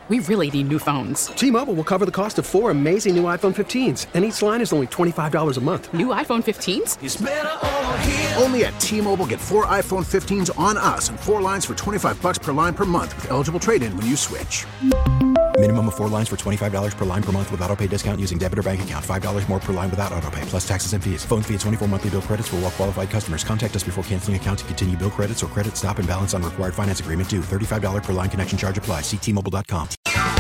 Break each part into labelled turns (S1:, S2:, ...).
S1: We really need new phones.
S2: T-Mobile will cover the cost of 4 amazing new iPhone 15s, and each line is only $25 a month.
S1: New iPhone 15s?
S3: It's better over here.
S4: Only at T-Mobile, get 4 iPhone 15s on us and 4 lines for $25 per line per month with eligible trade-in when you switch.
S5: Minimum of 4 lines for $25 per line per month with autopay discount using debit or bank account. $5 more per line without autopay, plus taxes and fees. Phone fee at 24 monthly bill credits for well-qualified customers. Contact us before canceling account to continue bill credits or credit stop and balance on required finance agreement due. $35 per line connection charge applies. See T-Mobile.com.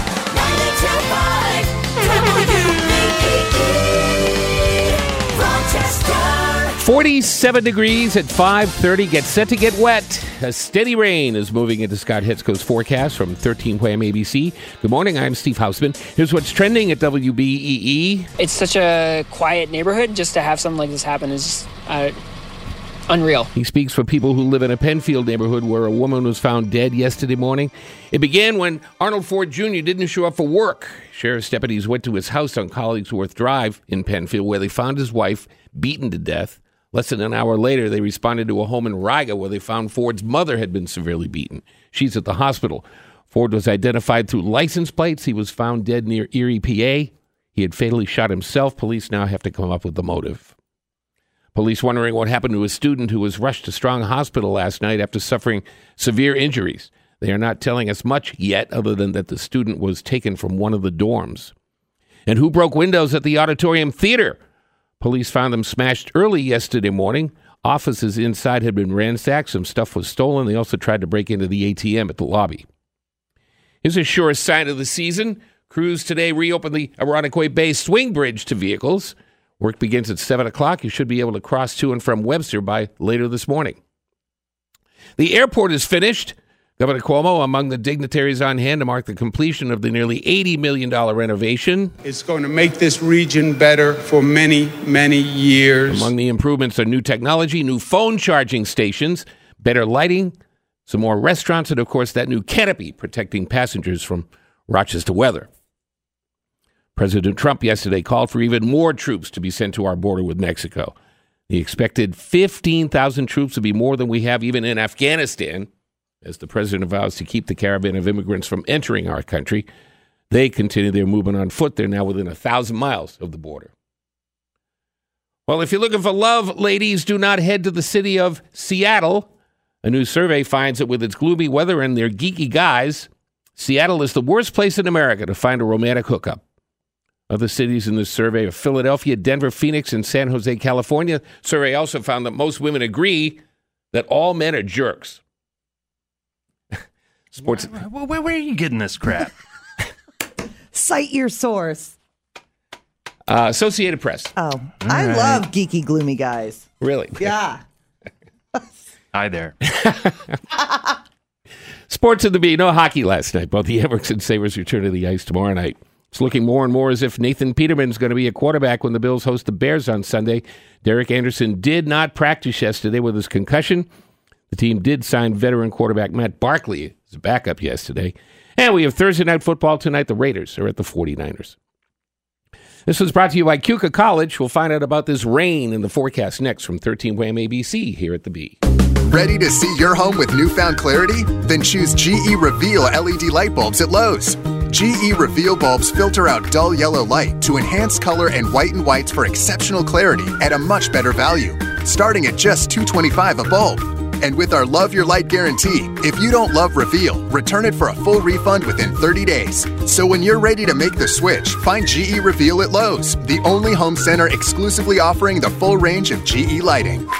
S6: 47 degrees at 5:30. Get set to get wet. A steady rain is moving into Scott Hitzko's forecast from 13 Wham ABC. Good morning, I'm Steve Hausman. Here's what's trending at WBEE.
S7: It's such a quiet neighborhood. Just to have something like this happen is just unreal.
S6: He speaks for people who live in a Penfield neighborhood where a woman was found dead yesterday morning. It began when Arnold Ford Jr. didn't show up for work. Sheriff's deputies went to his house on Collingsworth Drive in Penfield where they found his wife beaten to death. Less than an hour later, they responded to a home in Riga where they found Ford's mother had been severely beaten. She's at the hospital. Ford was identified through license plates. He was found dead near Erie, PA. He had fatally shot himself. Police now have to come up with the motive. Police wondering what happened to a student who was rushed to Strong Hospital last night after suffering severe injuries. They are not telling us much yet, other than that the student was taken from one of the dorms. And who broke windows at the Auditorium Theater? Police found them smashed early yesterday morning. Offices inside had been ransacked. Some stuff was stolen. They also tried to break into the ATM at the lobby. Here's a sure sign of the season. Crews today reopened the Irondequoit Bay Swing Bridge to vehicles. Work begins at 7 o'clock. You should be able to cross to and from Webster by later this morning. The airport is finished. Governor Cuomo among the dignitaries on hand to mark the completion of the nearly $80 million renovation.
S8: It's going to make this region better for many, many years.
S6: Among the improvements are new technology, new phone charging stations, better lighting, some more restaurants, and, of course, that new canopy protecting passengers from Rochester weather. President Trump yesterday called for even more troops to be sent to our border with Mexico. The expected 15,000 troops would be more than we have even in Afghanistan, as the president vows to keep the caravan of immigrants from entering our country. They continue their movement on foot. They're now within 1,000 miles of the border. Well, if you're looking for love, ladies, do not head to the city of Seattle. A new survey finds that with its gloomy weather and their geeky guys, Seattle is the worst place in America to find a romantic hookup. Other cities in this survey are Philadelphia, Denver, Phoenix, and San Jose, California. Survey also found that most women agree that all men are jerks. Sports.
S9: Where are you getting this crap?
S10: Cite your source.
S6: Associated Press.
S10: Oh, I love geeky, gloomy guys.
S6: Really?
S10: Yeah.
S9: Hi there.
S6: Sports at the B. No hockey last night. Both the Amerks and Sabres return to the ice tomorrow night. It's looking more and more as if Nathan Peterman's going to be a quarterback when the Bills host the Bears on Sunday. Derek Anderson did not practice yesterday with his concussion. The team did sign veteran quarterback Matt Barkley as a backup yesterday. And we have Thursday night football tonight. The Raiders are at the 49ers. This was brought to you by Keuka College. We'll find out about this rain in the forecast next from 13 Wham ABC here at the B.
S11: Ready to see your home with newfound clarity? Then choose GE Reveal LED light bulbs at Lowe's. GE Reveal bulbs filter out dull yellow light to enhance color and whiten whites for exceptional clarity at a much better value, starting at just $225 a bulb. And with our Love Your Light guarantee, if you don't love Reveal, return it for a full refund within 30 days. So when you're ready to make the switch, find GE Reveal at Lowe's, the only home center exclusively offering the full range of GE lighting.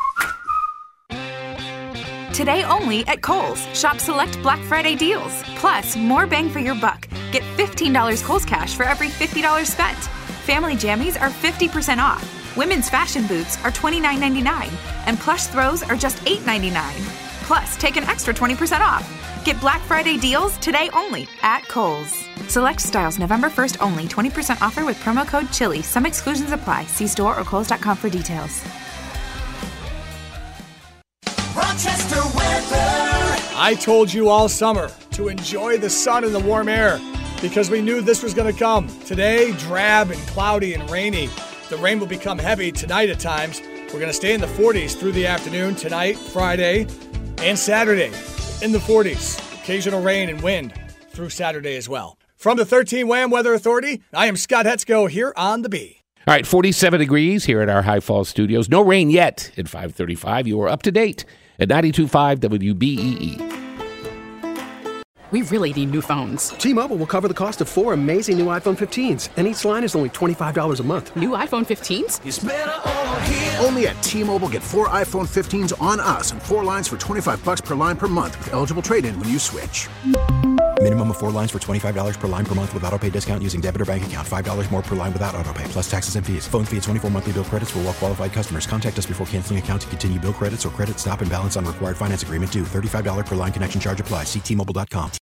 S12: Today only at Kohl's. Shop select Black Friday deals. Plus, more bang for your buck. Get $15 Kohl's cash for every $50 spent. Family jammies are 50% off. Women's fashion boots are $29.99. And plush throws are just $8.99. Plus, take an extra 20% off. Get Black Friday deals today only at Kohl's. Select styles November 1st only. 20% offer with promo code CHILLY. Some exclusions apply. See store or kohls.com for details.
S3: Rochester weather.
S13: I told you all summer to enjoy the sun and the warm air because we knew this was going to come. Today, drab and cloudy and rainy. The rain will become heavy tonight at times. We're going to stay in the 40s through the afternoon tonight, Friday, and Saturday in the 40s. Occasional rain and wind. through Saturday as well. From the 13 WHAM Weather Authority, I am Scott Hetzko here on the Bee.
S6: All right, 47 degrees here at our High Falls studios. No rain yet at 5:35. You are up to date at 92.5 WBEE.
S1: We really need new phones.
S2: T-Mobile will cover the cost of 4 amazing new iPhone 15s, and each line is only $25 a month.
S1: New iPhone 15s?
S3: It's better over here.
S4: Only at T-Mobile, get 4 iPhone 15s on us and 4 lines for $25 per line per month with eligible trade-in when you switch.
S5: Minimum of 4 lines for $25 per line per month with autopay discount using debit or bank account. $5 more per line without autopay, plus taxes and fees. Phone fee at 24 monthly bill credits for well-qualified customers. Contact us before canceling account to continue bill credits or credit stop and balance on required finance agreement due. $35 per line connection charge applies. See T-Mobile.com.